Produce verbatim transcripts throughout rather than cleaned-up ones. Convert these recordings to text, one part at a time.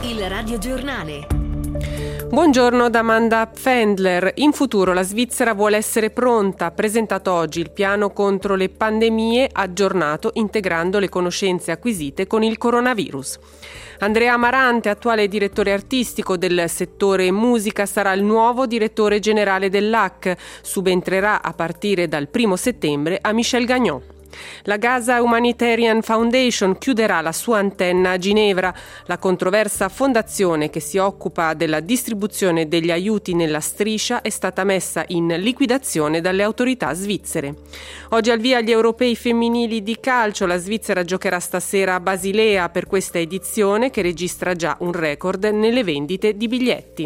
Il radiogiornale. Buongiorno da Amanda Pfändler. In futuro la Svizzera vuole essere pronta. Ha presentato oggi il piano contro le pandemie aggiornato integrando le conoscenze acquisite con il coronavirus. Andrea Amarante, attuale direttore artistico del settore musica, sarà il nuovo direttore generale dell'A C. Subentrerà a partire dal primo settembre a Michel Gagnon. La Gaza Humanitarian Foundation chiuderà la sua antenna a Ginevra. La controversa fondazione che si occupa della distribuzione degli aiuti nella striscia è stata messa in liquidazione dalle autorità svizzere. Oggi al via gli europei femminili di calcio. La Svizzera giocherà stasera a Basilea per questa edizione che registra già un record nelle vendite di biglietti.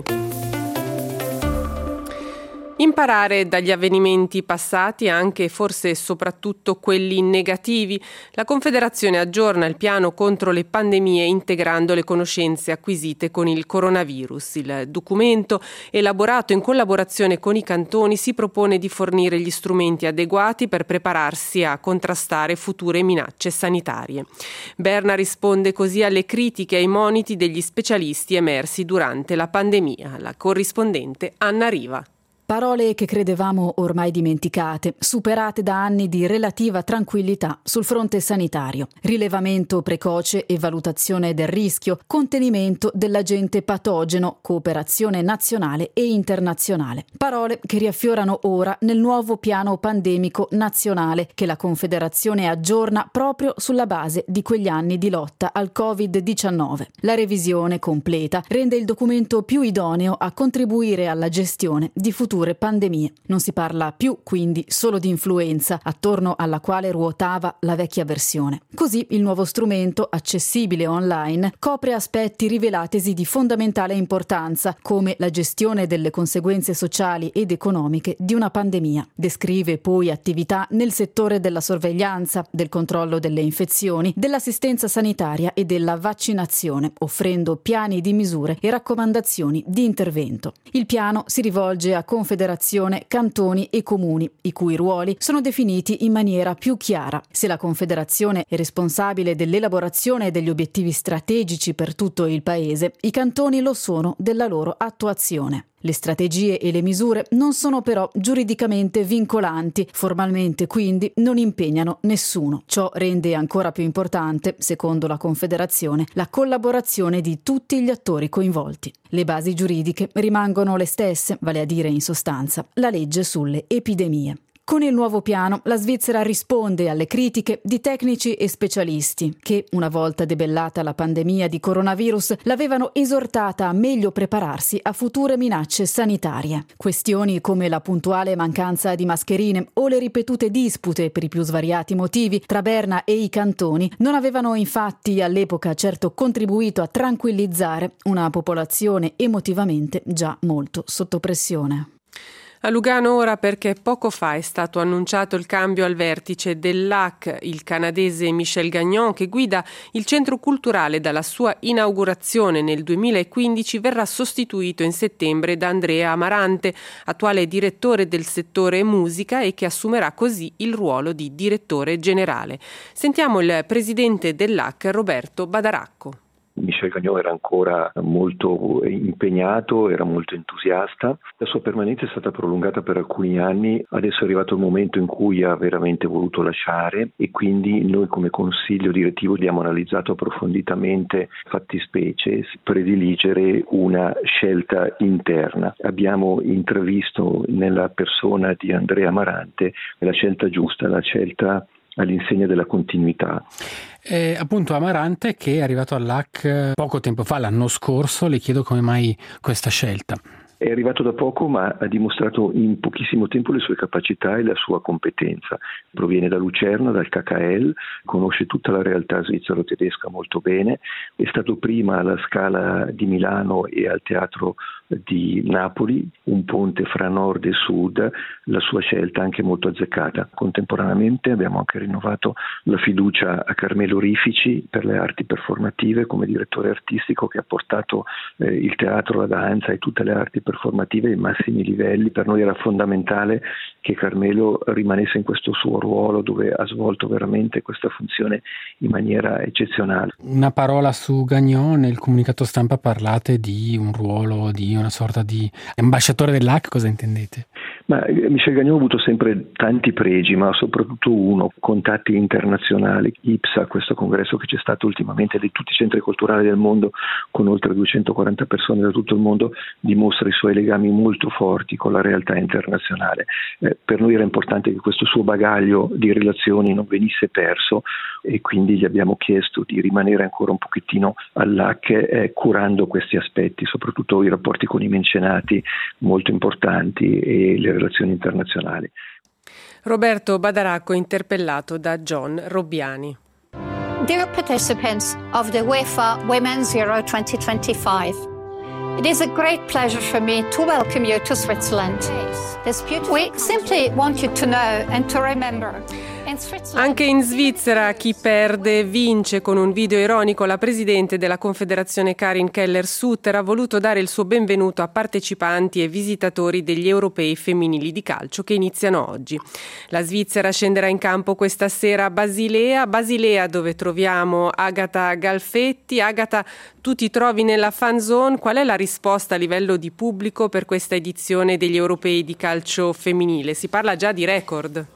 Imparare dagli avvenimenti passati, anche e forse soprattutto quelli negativi. La Confederazione aggiorna il piano contro le pandemie integrando le conoscenze acquisite con il coronavirus. Il documento, elaborato in collaborazione con i cantoni, si propone di fornire gli strumenti adeguati per prepararsi a contrastare future minacce sanitarie. Berna risponde così alle critiche e ai moniti degli specialisti emersi durante la pandemia. La corrispondente Anna Riva. Parole che credevamo ormai dimenticate, superate da anni di relativa tranquillità sul fronte sanitario. Rilevamento precoce e valutazione del rischio, contenimento dell'agente patogeno, cooperazione nazionale e internazionale. Parole che riaffiorano ora nel nuovo piano pandemico nazionale che la Confederazione aggiorna proprio sulla base di quegli anni di lotta al covid diciannove. La revisione completa rende il documento più idoneo a contribuire alla gestione di futuri pandemie. Non si parla più quindi solo di influenza, attorno alla quale ruotava la vecchia versione. Così il nuovo strumento, accessibile online, copre aspetti rivelatesi di fondamentale importanza, come la gestione delle conseguenze sociali ed economiche di una pandemia. Descrive poi attività nel settore della sorveglianza, del controllo delle infezioni, dell'assistenza sanitaria e della vaccinazione, offrendo piani di misure e raccomandazioni di intervento. Il piano si rivolge a Confederazione, cantoni e comuni, i cui ruoli sono definiti in maniera più chiara. Se la Confederazione è responsabile dell'elaborazione degli obiettivi strategici per tutto il Paese, i cantoni lo sono della loro attuazione. Le strategie e le misure non sono però giuridicamente vincolanti, formalmente quindi non impegnano nessuno. Ciò rende ancora più importante, secondo la Confederazione, la collaborazione di tutti gli attori coinvolti. Le basi giuridiche rimangono le stesse, vale a dire in sostanza la legge sulle epidemie. Con il nuovo piano la Svizzera risponde alle critiche di tecnici e specialisti che, una volta debellata la pandemia di coronavirus, l'avevano esortata a meglio prepararsi a future minacce sanitarie. Questioni come la puntuale mancanza di mascherine o le ripetute dispute per i più svariati motivi tra Berna e i cantoni non avevano infatti all'epoca certo contribuito a tranquillizzare una popolazione emotivamente già molto sotto pressione. A Lugano ora perché poco fa è stato annunciato il cambio al vertice dell'A C. Il canadese Michel Gagnon, che guida il centro culturale dalla sua inaugurazione nel duemilaquindici, verrà sostituito in settembre da Andrea Amarante, attuale direttore del settore musica e che assumerà così il ruolo di direttore generale. Sentiamo il presidente dell'A C, Roberto Badaracco. Michel Gagnon era ancora molto impegnato, era molto entusiasta. La sua permanenza è stata prolungata per alcuni anni, adesso è arrivato il momento in cui ha veramente voluto lasciare e quindi noi come consiglio direttivo abbiamo analizzato approfonditamente fattispecie, prediligere una scelta interna. Abbiamo intravisto nella persona di Andrea Amarante la scelta giusta, la scelta all'insegna della continuità. Eh, appunto Amarante, che è arrivato all'A C poco tempo fa, l'anno scorso, le chiedo come mai questa scelta. È arrivato da poco ma ha dimostrato in pochissimo tempo le sue capacità e la sua competenza. Proviene da Lucerna, dal K K L, conosce tutta la realtà svizzero-tedesca molto bene, è stato prima alla Scala di Milano e al Teatro di Napoli, un ponte fra nord e sud, la sua scelta anche molto azzeccata. Contemporaneamente abbiamo anche rinnovato la fiducia a Carmelo Rifici per le arti performative come direttore artistico, che ha portato eh, il teatro, la danza e tutte le arti performative ai massimi livelli. Per noi era fondamentale che Carmelo rimanesse in questo suo ruolo, dove ha svolto veramente questa funzione in maniera eccezionale. Una parola su Gagnon: nel comunicato stampa parlate di un ruolo, di una sorta di ambasciatore dell'A C, cosa intendete? Ma Michel Gagnon ha avuto sempre tanti pregi, ma soprattutto uno: contatti internazionali. I P S A, questo congresso che c'è stato ultimamente di tutti i centri culturali del mondo, con oltre duecentoquaranta persone da tutto il mondo, dimostra i suoi legami molto forti con la realtà internazionale. Eh, per noi era importante che questo suo bagaglio di relazioni non venisse perso, e quindi gli abbiamo chiesto di rimanere ancora un pochettino all'A C eh, curando questi aspetti, soprattutto i rapporti con i mecenati molto importanti e le relazioni internazionali. Roberto Badaracco, interpellato da John Robbiani. Dear participants of the UEFA Women's Euro twenty twenty-five, it is a great pleasure for me to welcome you to Switzerland. We simply want you to know and to remember. Anche in Svizzera chi perde vince. Con un video ironico la presidente della Confederazione Karin Keller-Sutter ha voluto dare il suo benvenuto a partecipanti e visitatori degli europei femminili di calcio che iniziano oggi. La Svizzera scenderà in campo questa sera a Basilea, Basilea dove troviamo Agata Galfetti. Agata, tu ti trovi nella fan zone. Qual è la risposta a livello di pubblico per questa edizione degli europei di calcio femminile? Si parla già di record.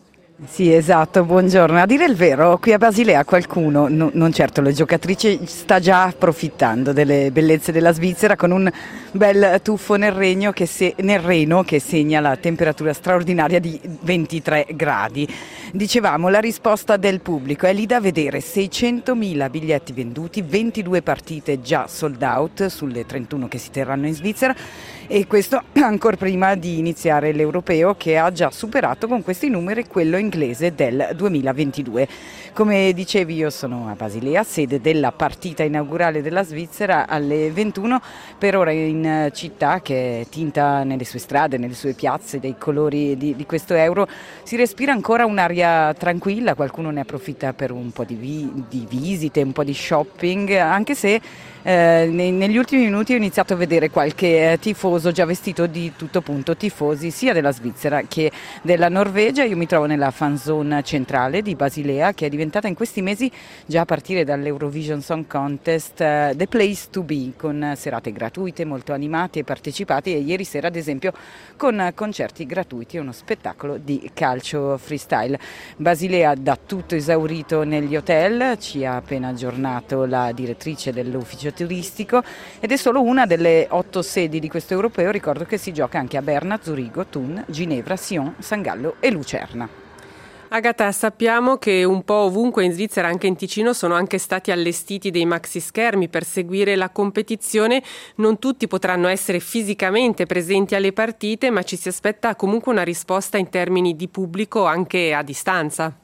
Sì, esatto, buongiorno. A dire il vero, qui a Basilea qualcuno, no, non certo le giocatrici, sta già approfittando delle bellezze della Svizzera con un bel tuffo nel, regno che se, nel Reno che segna la temperatura straordinaria di ventitré gradi. Dicevamo, la risposta del pubblico è lì da vedere: seicentomila biglietti venduti, ventidue partite già sold out sulle trentuno che si terranno in Svizzera, e questo ancora prima di iniziare l'europeo, che ha già superato con questi numeri quello inglese del duemilaventidue. Come dicevi, io sono a Basilea, sede della partita inaugurale della Svizzera alle ventuno, per ora in città che è tinta nelle sue strade, nelle sue piazze dei colori di, di questo euro. Si respira ancora un'aria tranquilla, qualcuno ne approfitta per un po' di, vi, di visite, un po' di shopping, anche se Eh, negli ultimi minuti ho iniziato a vedere qualche eh, tifoso già vestito di tutto punto, tifosi sia della Svizzera che della Norvegia. Io mi trovo nella fan zone centrale di Basilea, che è diventata in questi mesi, già a partire dall'Eurovision Song Contest, uh, the place to be, con serate gratuite molto animate e partecipate, e ieri sera ad esempio con concerti gratuiti e uno spettacolo di calcio freestyle. Basilea da tutto esaurito negli hotel, ci ha appena aggiornato la direttrice dell'ufficio turistico, ed è solo una delle otto sedi di questo europeo. Ricordo che si gioca anche a Berna, Zurigo, Thun, Ginevra, Sion, San Gallo e Lucerna. Agata, sappiamo che un po' ovunque in Svizzera, anche in Ticino, sono anche stati allestiti dei maxi schermi per seguire la competizione. Non tutti potranno essere fisicamente presenti alle partite, ma ci si aspetta comunque una risposta in termini di pubblico anche a distanza.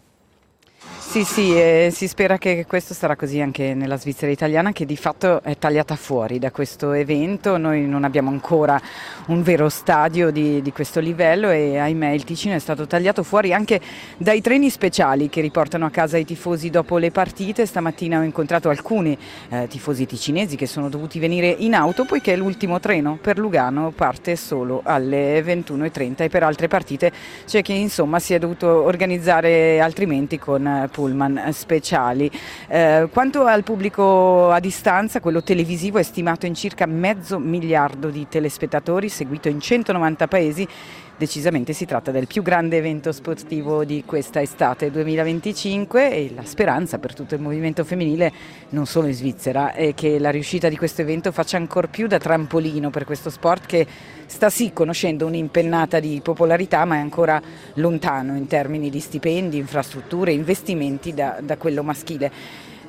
Sì, sì, eh, si spera che questo sarà così anche nella Svizzera italiana, che di fatto è tagliata fuori da questo evento. Noi non abbiamo ancora un vero stadio di, di questo livello, e ahimè il Ticino è stato tagliato fuori anche dai treni speciali che riportano a casa i tifosi dopo le partite. Stamattina ho incontrato alcuni eh, tifosi ticinesi che sono dovuti venire in auto, poiché l'ultimo treno per Lugano parte solo alle ventuno e trenta, e per altre partite c'è chi insomma si è dovuto organizzare altrimenti con pullman speciali. Eh, quanto al pubblico a distanza, quello televisivo è stimato in circa mezzo miliardo di telespettatori, seguito in centonovanta paesi. Decisamente si tratta del più grande evento sportivo di questa estate duemilaventicinque, e la speranza per tutto il movimento femminile, non solo in Svizzera, è che la riuscita di questo evento faccia ancor più da trampolino per questo sport, che sta sì conoscendo un'impennata di popolarità, ma è ancora lontano in termini di stipendi, infrastrutture, investimenti da, da quello maschile.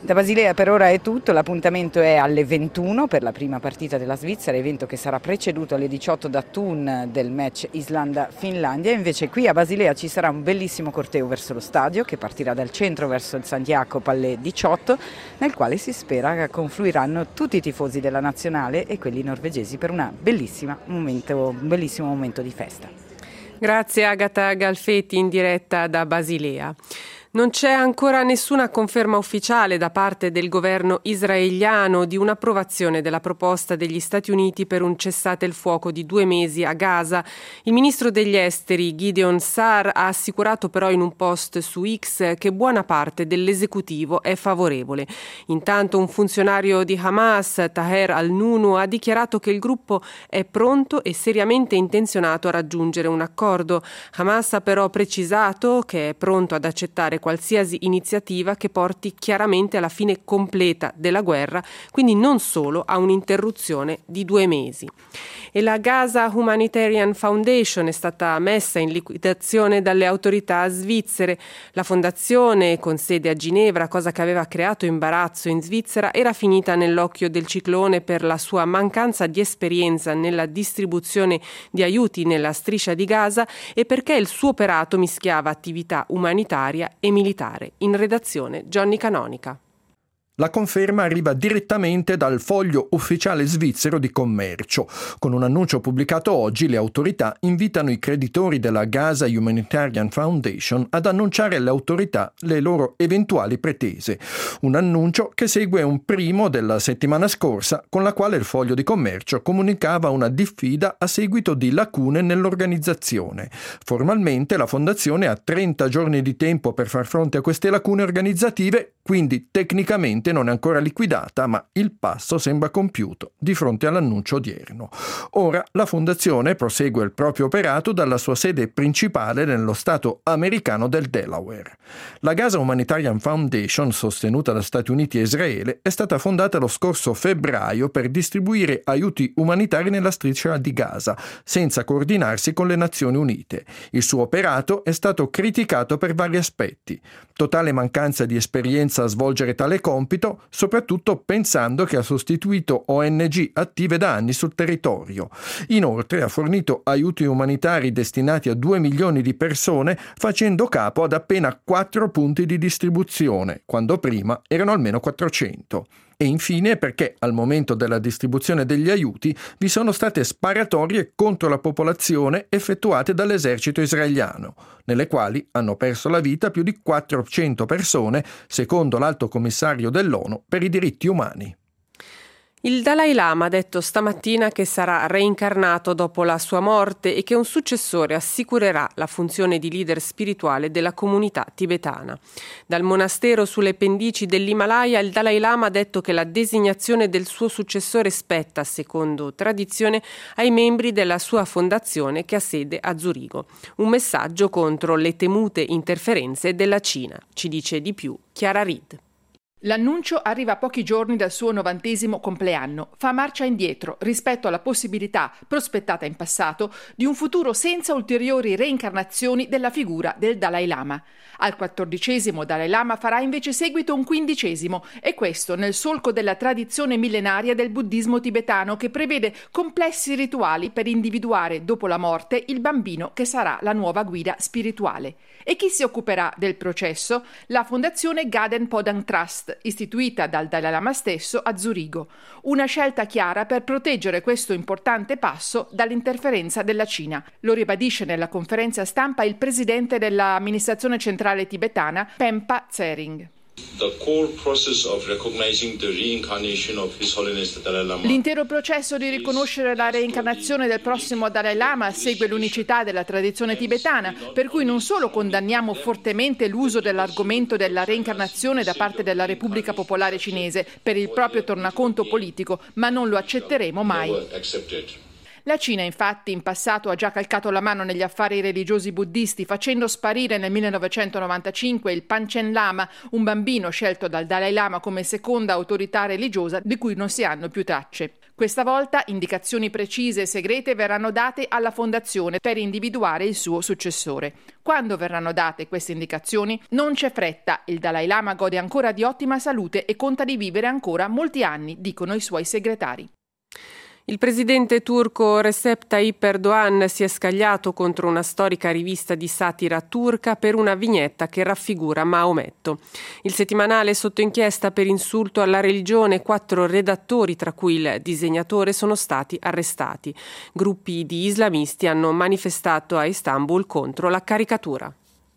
Da Basilea per ora è tutto, l'appuntamento è alle ventuno per la prima partita della Svizzera, evento che sarà preceduto alle diciotto da Thun del match Islanda-Finlandia. Invece qui a Basilea ci sarà un bellissimo corteo verso lo stadio che partirà dal centro verso il San Jacopo alle diciotto, nel quale si spera che confluiranno tutti i tifosi della nazionale e quelli norvegesi per una bellissima momento, un bellissimo momento di festa. Grazie Agata Galfetti in diretta da Basilea. Non c'è ancora nessuna conferma ufficiale da parte del governo israeliano di un'approvazione della proposta degli Stati Uniti per un cessate il fuoco di due mesi a Gaza. Il ministro degli esteri Gideon Sa'ar ha assicurato però in un post su X che buona parte dell'esecutivo è favorevole. Intanto un funzionario di Hamas, Taher al-Nunu, ha dichiarato che il gruppo è pronto e seriamente intenzionato a raggiungere un accordo. Hamas ha però precisato che è pronto ad accettare qualsiasi iniziativa che porti chiaramente alla fine completa della guerra, quindi non solo a un'interruzione di due mesi. E la Gaza Humanitarian Foundation è stata messa in liquidazione dalle autorità svizzere. La fondazione, con sede a Ginevra, cosa che aveva creato imbarazzo in Svizzera, era finita nell'occhio del ciclone per la sua mancanza di esperienza nella distribuzione di aiuti nella striscia di Gaza e perché il suo operato mischiava attività umanitaria e militare. In redazione Johnny Canonica. La conferma arriva direttamente dal foglio ufficiale svizzero di commercio. Con un annuncio pubblicato oggi, le autorità invitano i creditori della Gaza Humanitarian Foundation ad annunciare alle autorità le loro eventuali pretese. Un annuncio che segue un primo della settimana scorsa, con la quale il foglio di commercio comunicava una diffida a seguito di lacune nell'organizzazione. Formalmente la fondazione ha trenta giorni di tempo per far fronte a queste lacune organizzative, quindi tecnicamente non è ancora liquidata, ma il passo sembra compiuto di fronte all'annuncio odierno. Ora la fondazione prosegue il proprio operato dalla sua sede principale nello stato americano del Delaware. La Gaza Humanitarian Foundation, sostenuta da Stati Uniti e Israele, è stata fondata lo scorso febbraio per distribuire aiuti umanitari nella striscia di Gaza, senza coordinarsi con le Nazioni Unite. Il suo operato è stato criticato per vari aspetti: totale mancanza di esperienza a svolgere tale compito, soprattutto pensando che ha sostituito O N G attive da anni sul territorio. Inoltre ha fornito aiuti umanitari destinati a due milioni di persone, facendo capo ad appena quattro punti di distribuzione, quando prima erano almeno quattrocento. E infine perché al momento della distribuzione degli aiuti vi sono state sparatorie contro la popolazione effettuate dall'esercito israeliano, nelle quali hanno perso la vita più di quattrocento persone, secondo l'Alto Commissario dell'ONU per i diritti umani. Il Dalai Lama ha detto stamattina che sarà reincarnato dopo la sua morte e che un successore assicurerà la funzione di leader spirituale della comunità tibetana. Dal monastero sulle pendici dell'Himalaya il Dalai Lama ha detto che la designazione del suo successore spetta, secondo tradizione, ai membri della sua fondazione che ha sede a Zurigo. Un messaggio contro le temute interferenze della Cina. Ci dice di più Chiara Reed. L'annuncio arriva a pochi giorni dal suo novantesimo compleanno. Fa marcia indietro rispetto alla possibilità, prospettata in passato, di un futuro senza ulteriori reincarnazioni della figura del Dalai Lama. Al quattordicesimo Dalai Lama farà invece seguito un quindicesimo, e questo nel solco della tradizione millenaria del buddismo tibetano, che prevede complessi rituali per individuare dopo la morte il bambino che sarà la nuova guida spirituale. E chi si occuperà del processo? La fondazione Gaden Podang Trust, istituita dal Dalai Lama stesso a Zurigo. Una scelta chiara per proteggere questo importante passo dall'interferenza della Cina. Lo ribadisce nella conferenza stampa il presidente dell'amministrazione centrale tibetana, Pempa Tsering. L'intero processo di riconoscere la reincarnazione del prossimo Dalai Lama segue l'unicità della tradizione tibetana, per cui non solo condanniamo fortemente l'uso dell'argomento della reincarnazione da parte della Repubblica Popolare Cinese per il proprio tornaconto politico, ma non lo accetteremo mai. La Cina, infatti, in passato ha già calcato la mano negli affari religiosi buddisti, facendo sparire nel millenovecentonovantacinque il Panchen Lama, un bambino scelto dal Dalai Lama come seconda autorità religiosa di cui non si hanno più tracce. Questa volta indicazioni precise e segrete verranno date alla fondazione per individuare il suo successore. Quando verranno date queste indicazioni? Non c'è fretta, il Dalai Lama gode ancora di ottima salute e conta di vivere ancora molti anni, dicono i suoi segretari. Il presidente turco Recep Tayyip Erdogan si è scagliato contro una storica rivista di satira turca per una vignetta che raffigura Maometto. Il settimanale è sotto inchiesta per insulto alla religione. Quattro redattori, tra cui il disegnatore, sono stati arrestati. Gruppi di islamisti hanno manifestato a Istanbul contro la caricatura.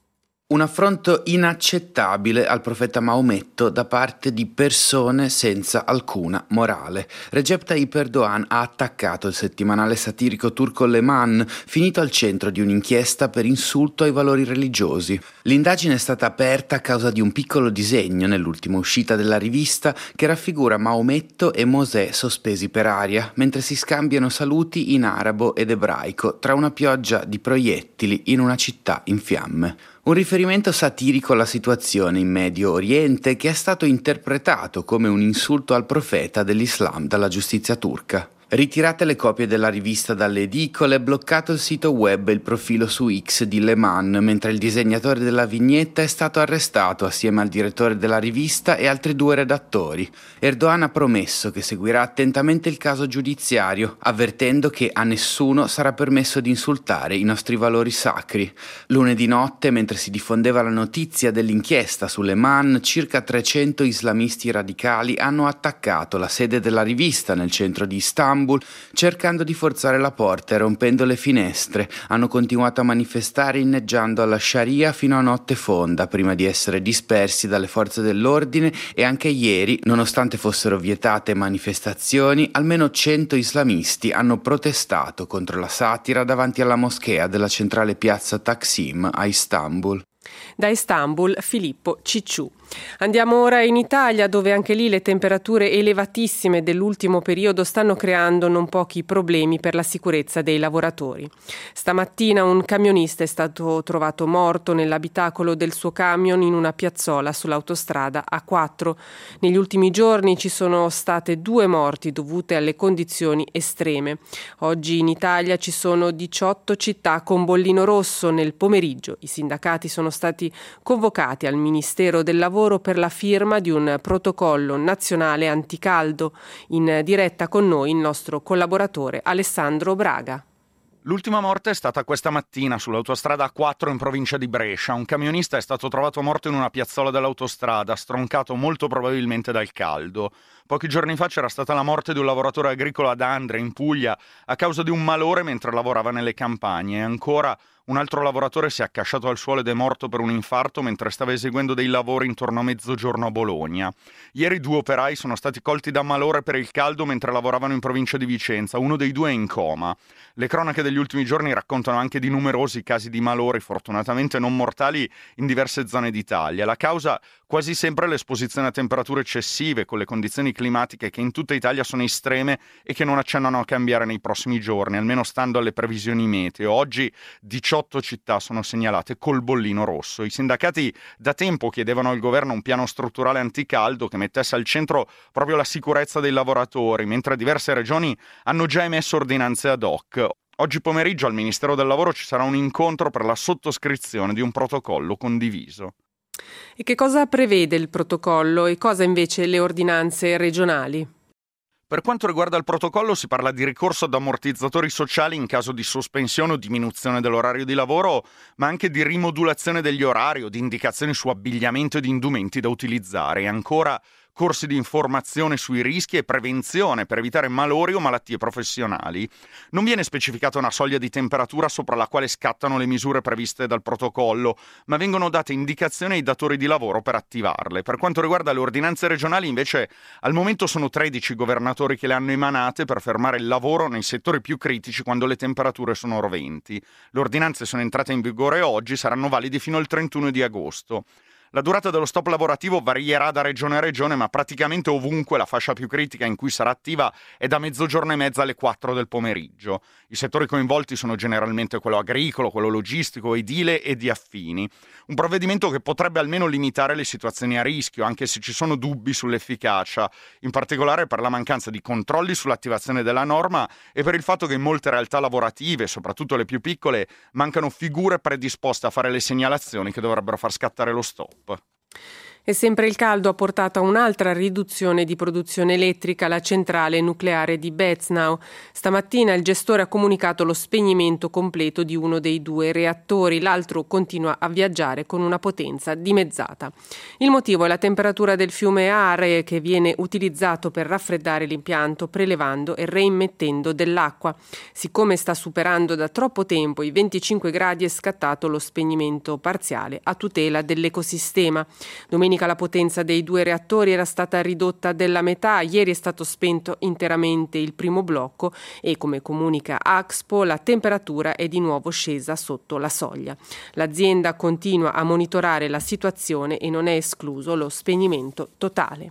Un affronto inaccettabile al profeta Maometto da parte di persone senza alcuna morale. Recep Tayyip Erdogan ha attaccato il settimanale satirico turco Leman, finito al centro di un'inchiesta per insulto ai valori religiosi. L'indagine è stata aperta a causa di un piccolo disegno nell'ultima uscita della rivista che raffigura Maometto e Mosè sospesi per aria, mentre si scambiano saluti in arabo ed ebraico tra una pioggia di proiettili in una città in fiamme. Un riferimento satirico alla situazione in Medio Oriente che è stato interpretato come un insulto al profeta dell'Islam dalla giustizia turca. Ritirate le copie della rivista dalle edicole, bloccato il sito web e il profilo su X di Leman, mentre il disegnatore della vignetta è stato arrestato assieme al direttore della rivista e altri due redattori. Erdogan ha promesso che seguirà attentamente il caso giudiziario, avvertendo che a nessuno sarà permesso di insultare i nostri valori sacri. Lunedì notte, mentre si diffondeva la notizia dell'inchiesta su Leman, circa trecento islamisti radicali hanno attaccato la sede della rivista nel centro di Istanbul, cercando di forzare la porta e rompendo le finestre. Hanno continuato a manifestare inneggiando alla Sharia fino a notte fonda, prima di essere dispersi dalle forze dell'ordine, e anche ieri, nonostante fossero vietate manifestazioni, almeno cento islamisti hanno protestato contro la satira davanti alla moschea della centrale piazza Taksim a Istanbul. Da Istanbul, Filippo Cicciù. Andiamo ora in Italia, dove anche lì le temperature elevatissime dell'ultimo periodo stanno creando non pochi problemi per la sicurezza dei lavoratori. Stamattina un camionista è stato trovato morto nell'abitacolo del suo camion in una piazzola sull'autostrada A quattro. Negli ultimi giorni ci sono state due morti dovute alle condizioni estreme. Oggi in Italia ci sono diciotto città con bollino rosso. Nel pomeriggio i sindacati sono stati convocati al Ministero del Lavoro per la firma di un protocollo nazionale anticaldo. In diretta con noi il nostro collaboratore Alessandro Braga. L'ultima morte è stata questa mattina sull'autostrada A quattro in provincia di Brescia. Un camionista è stato trovato morto in una piazzola dell'autostrada, stroncato molto probabilmente dal caldo. Pochi giorni fa c'era stata la morte di un lavoratore agricolo ad Andria, in Puglia, a causa di un malore mentre lavorava nelle campagne. E ancora un altro lavoratore si è accasciato al suolo ed è morto per un infarto mentre stava eseguendo dei lavori intorno a mezzogiorno a Bologna. Ieri due operai sono stati colti da malore per il caldo mentre lavoravano in provincia di Vicenza. Uno dei due è in coma. Le cronache degli ultimi giorni raccontano anche di numerosi casi di malori, fortunatamente non mortali, in diverse zone d'Italia. La causa quasi sempre l'esposizione a temperature eccessive, con le condizioni climatiche che in tutta Italia sono estreme e che non accennano a cambiare nei prossimi giorni, almeno stando alle previsioni meteo. Oggi diciotto città sono segnalate col bollino rosso. I sindacati da tempo chiedevano al governo un piano strutturale anticaldo che mettesse al centro proprio la sicurezza dei lavoratori, mentre diverse regioni hanno già emesso ordinanze ad hoc. Oggi pomeriggio al Ministero del Lavoro ci sarà un incontro per la sottoscrizione di un protocollo condiviso. E che cosa prevede il protocollo e cosa invece le ordinanze regionali? Per quanto riguarda il protocollo si parla di ricorso ad ammortizzatori sociali in caso di sospensione o diminuzione dell'orario di lavoro, ma anche di rimodulazione degli orari o di indicazioni su abbigliamento ed indumenti da utilizzare, e ancora corsi di informazione sui rischi e prevenzione per evitare malori o malattie professionali. Non viene specificata una soglia di temperatura sopra la quale scattano le misure previste dal protocollo, ma vengono date indicazioni ai datori di lavoro per attivarle. Per quanto riguarda le ordinanze regionali, invece, al momento sono tredici i governatori che le hanno emanate per fermare il lavoro nei settori più critici quando le temperature sono roventi. Le ordinanze sono entrate in vigore oggi, saranno validi fino al trentuno di agosto. La durata dello stop lavorativo varierà da regione a regione, ma praticamente ovunque la fascia più critica in cui sarà attiva è da mezzogiorno e mezza alle quattro del pomeriggio. I settori coinvolti sono generalmente quello agricolo, quello logistico, edile e di affini. Un provvedimento che potrebbe almeno limitare le situazioni a rischio, anche se ci sono dubbi sull'efficacia, in particolare per la mancanza di controlli sull'attivazione della norma e per il fatto che in molte realtà lavorative, soprattutto le più piccole, mancano figure predisposte a fare le segnalazioni che dovrebbero far scattare lo stop. E sempre il caldo ha portato a un'altra riduzione di produzione elettrica alla centrale nucleare di Beznau. Stamattina il gestore ha comunicato lo spegnimento completo di uno dei due reattori, l'altro continua a viaggiare con una potenza dimezzata. Il motivo è la temperatura del fiume Are, che viene utilizzato per raffreddare l'impianto prelevando e reimmettendo dell'acqua. Siccome sta superando da troppo tempo i venticinque gradi, è scattato lo spegnimento parziale a tutela dell'ecosistema. Domenica la potenza dei due reattori era stata ridotta della metà, ieri è stato spento interamente il primo blocco e, come comunica Axpo, la temperatura è di nuovo scesa sotto la soglia. L'azienda continua a monitorare la situazione e non è escluso lo spegnimento totale.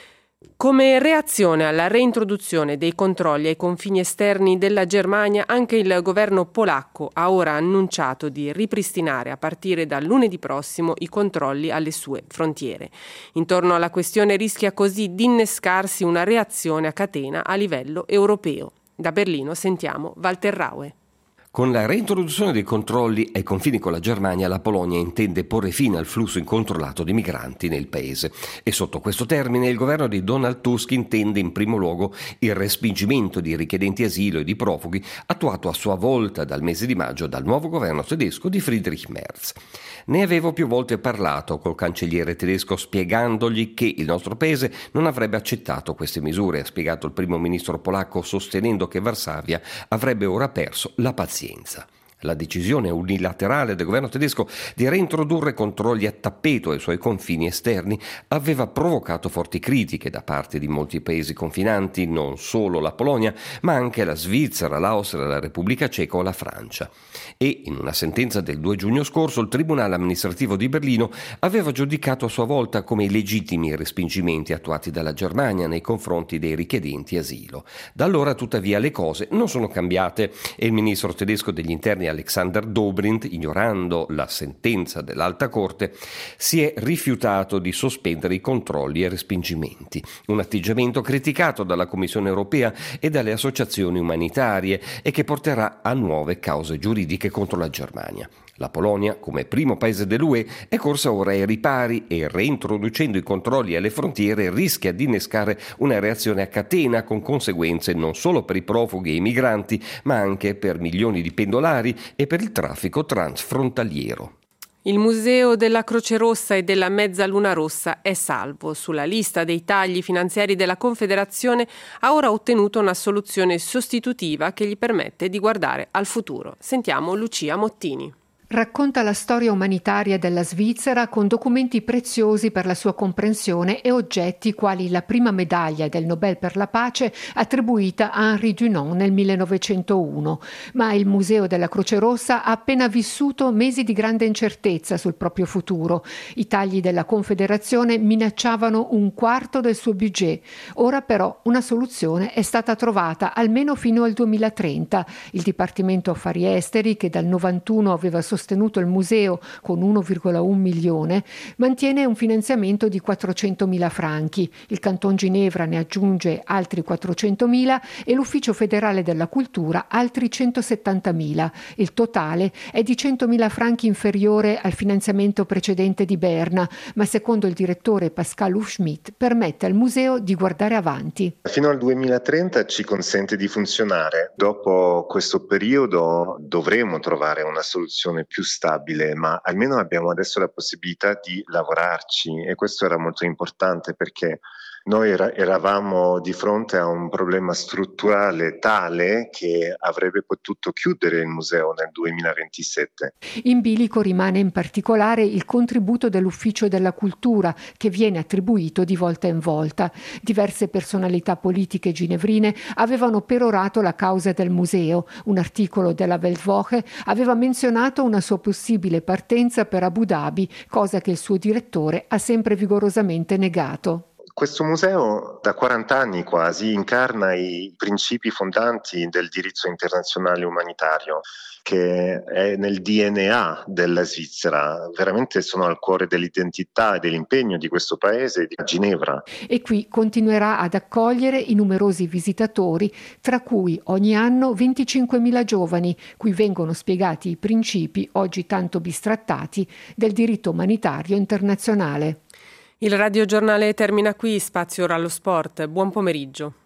Come reazione alla reintroduzione dei controlli ai confini esterni della Germania, anche il governo polacco ha ora annunciato di ripristinare a partire dal lunedì prossimo i controlli alle sue frontiere. Intorno alla questione rischia così di innescarsi una reazione a catena a livello europeo. Da Berlino sentiamo Walter Raue. Con la reintroduzione dei controlli ai confini con la Germania, la Polonia intende porre fine al flusso incontrollato di migranti nel paese. E sotto questo termine il governo di Donald Tusk intende in primo luogo il respingimento di richiedenti asilo e di profughi, attuato a sua volta dal mese di maggio dal nuovo governo tedesco di Friedrich Merz. Ne avevo più volte parlato col cancelliere tedesco spiegandogli che il nostro paese non avrebbe accettato queste misure, ha spiegato il primo ministro polacco, sostenendo che Varsavia avrebbe ora perso la pazienza. La decisione unilaterale del governo tedesco di reintrodurre controlli a tappeto ai suoi confini esterni aveva provocato forti critiche da parte di molti paesi confinanti, non solo la Polonia, ma anche la Svizzera, l'Austria, la Repubblica Ceca o la Francia. E in una sentenza del due giugno scorso il Tribunale amministrativo di Berlino aveva giudicato a sua volta come illegittimi i respingimenti attuati dalla Germania nei confronti dei richiedenti asilo. Da allora tuttavia le cose non sono cambiate e il ministro tedesco degli interni Alexander Dobrindt, ignorando la sentenza dell'Alta Corte, si è rifiutato di sospendere i controlli e respingimenti. Un atteggiamento criticato dalla Commissione europea e dalle associazioni umanitarie e che porterà a nuove cause giuridiche contro la Germania. La Polonia, come primo paese dell'U E, è corsa ora ai ripari e, reintroducendo i controlli alle frontiere, rischia di innescare una reazione a catena con conseguenze non solo per i profughi e i migranti, ma anche per milioni di pendolari e per il traffico transfrontaliero. Il Museo della Croce Rossa e della Mezzaluna Rossa è salvo. Sulla lista dei tagli finanziari della Confederazione ha ora ottenuto una soluzione sostitutiva che gli permette di guardare al futuro. Sentiamo Lucia Mottini. Racconta la storia umanitaria della Svizzera con documenti preziosi per la sua comprensione e oggetti quali la prima medaglia del Nobel per la pace attribuita a Henri Dunant nel millenovecentouno. Ma il Museo della Croce Rossa ha appena vissuto mesi di grande incertezza sul proprio futuro. I tagli della Confederazione minacciavano un quarto del suo budget. Ora però una soluzione è stata trovata almeno fino al duemilatrenta. Il Dipartimento Affari Esteri, che dal novantuno aveva sostenuto sostenuto il museo con uno virgola uno milione, mantiene un finanziamento di quattrocentomila franchi. Il Canton Ginevra ne aggiunge altri quattrocentomila e l'Ufficio federale della cultura altri centosettantamila. Il totale è di centomila franchi inferiore al finanziamento precedente di Berna, ma secondo il direttore Pascal Hufschmidt permette al museo di guardare avanti. Fino al duemilatrenta ci consente di funzionare. Dopo questo periodo dovremo trovare una soluzione più stabile, ma almeno abbiamo adesso la possibilità di lavorarci e questo era molto importante perché Noi era, eravamo di fronte a un problema strutturale tale che avrebbe potuto chiudere il museo nel duemilaventisette. In bilico rimane in particolare il contributo dell'Ufficio della Cultura, che viene attribuito di volta in volta. Diverse personalità politiche ginevrine avevano perorato la causa del museo. Un articolo della Weltwoche aveva menzionato una sua possibile partenza per Abu Dhabi, cosa che il suo direttore ha sempre vigorosamente negato. Questo museo da quaranta anni quasi incarna i principi fondanti del diritto internazionale umanitario, che è nel D N A della Svizzera. Veramente sono al cuore dell'identità e dell'impegno di questo paese, di Ginevra. E qui continuerà ad accogliere i numerosi visitatori, tra cui ogni anno venticinquemila giovani, cui vengono spiegati i principi, oggi tanto bistrattati, del diritto umanitario internazionale. Il radiogiornale termina qui, spazio ora allo sport. Buon pomeriggio.